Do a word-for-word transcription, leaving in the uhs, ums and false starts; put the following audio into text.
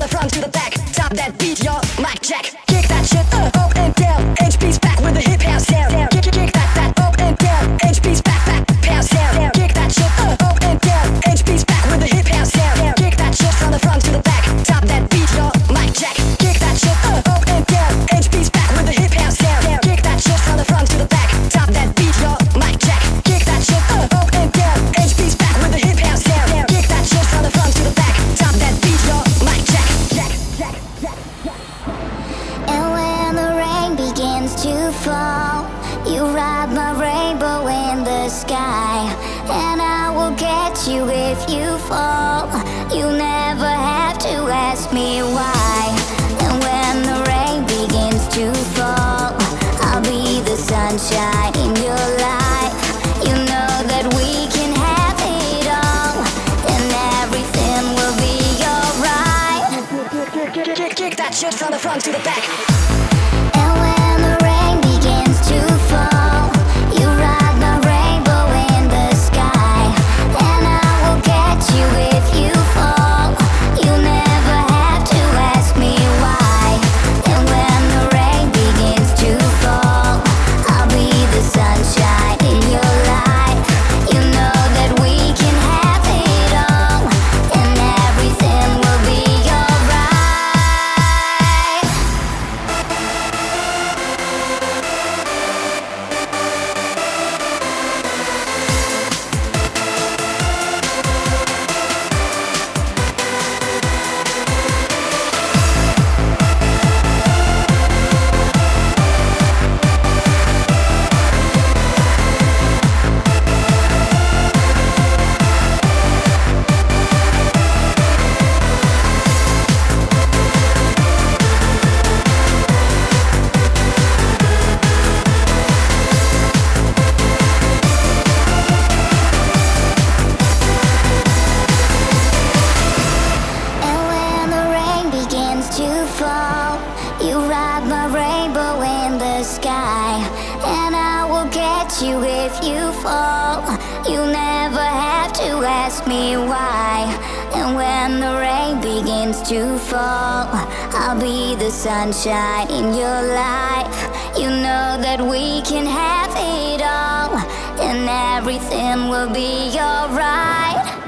front to the back. Top that beat, yo, mic check. Kick that shit up, up and down. H P's back with the hip house sound. Kick, kick, kick that, that up and down. H P's back, back, pound sound. Kick that shit up, up and down. H P's back with the hip house sound. Kick that shit from the front to the back. Top that beat, yo, mic check. Kick that shit up, up and down. H P's back with the hip house sound. Kick that shit from the front to the back. Top that beat, yo, mic check. Kick that shit up, up and down. H P's back with the hip house sound. Kick that shit from the front to the back. Top that beat, yo, mic check. Check, check, check, check. And when the rain begins to fall, you ride my rainbow in the sky. And I will get you if you fall. You never have to ask me why. And when the rain begins to fall, I'll be the sunshine in your life. You know that we can have it all, and everything will be alright. Kick, kick, kick, kick that shit from the front to the back. And when the rain begins to fall, you ride my rainbow in the sky. And I will get you if you fall. You never have to ask me why. And when the rain begins to fall, I'll be the sunshine in your life. You know that we can have it all, and everything will be alright. And when the rain begins to fall, you ride my rainbow in the sky. And I will get you if you fall. You never have to ask me why. And when the rain begins to fall, I'll be the sunshine in your life. You know that we can have it all, and everything will be alright.